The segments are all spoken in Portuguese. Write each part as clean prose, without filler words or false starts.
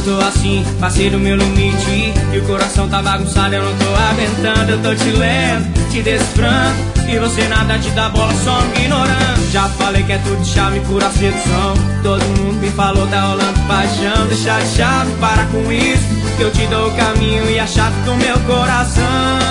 tô assim, passei do meu limite e o coração tá bagunçado, eu não tô aguentando. Eu tô te lendo, te decifrando e você nada te dá bola, só me ignorando. Já falei que é tudo de charme, pura sedução. Todo mundo me falou, tá rolando paixão. Deixa de chave, para com isso, que eu te dou o caminho e a chave do meu coração.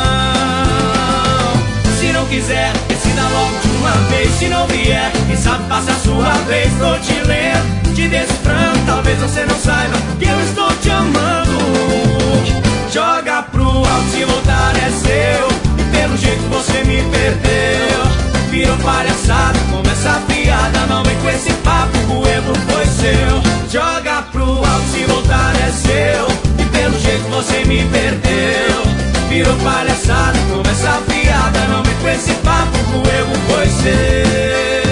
Se não quiser, decida logo de uma vez. Se não vier, quem sabe passa a sua vez. Tô te lendo, te decifrando, talvez você não saiba que eu estou te amando. Joga pro alto, se voltar é seu, e pelo jeito você me perdeu. Virou palhaçada, começa a piada, não vem com esse papo, o erro foi seu. Joga pro alto, se voltar é seu, e pelo jeito você me perdeu. Virou palhaçada, começa a piada, não vem com esse papo, o erro foi seu.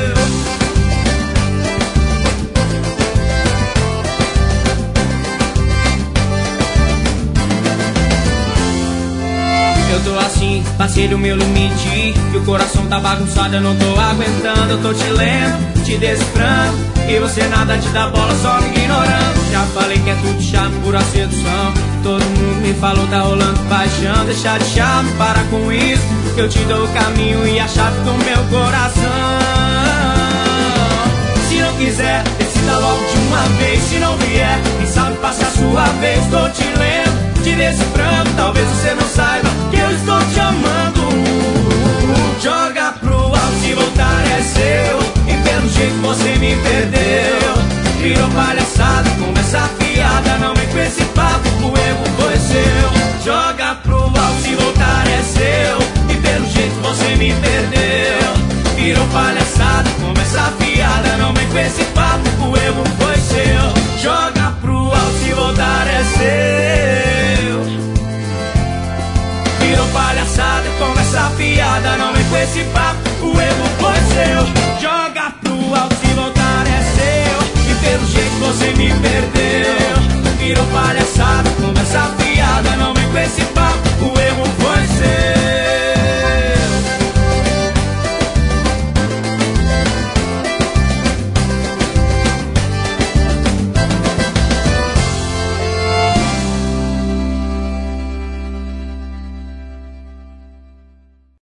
Eu tô assim, passei do meu limite e o coração tá bagunçado, eu não tô aguentando. Eu tô te lendo, te decifrando e você nada te dá bola, só me ignorando. Já falei que é tudo charme, pura sedução. Todo mundo me falou, tá rolando paixão. Deixa de charme, para com isso, que eu te dou o caminho e a chave do meu coração. Se não quiser, decida logo de uma vez. Se não vier, quem sabe passa a sua vez. Tô te lendo, te decifrando, talvez você não saiba que eu estou te amando. Joga pro alto, se voltar é seu, e pelo jeito você me perdeu. Virou palhaçada, começa a piada, não vem com esse papo, o erro foi seu. Joga pro alto, se voltar é seu, e pelo jeito você me perdeu. Virou palhaçada, começa a piada, não vem com esse papo, o erro foi seu. Joga pro alto, se voltar é seu. Virou palhaçada, começa a piada, não vem com esse papo, o erro foi seu.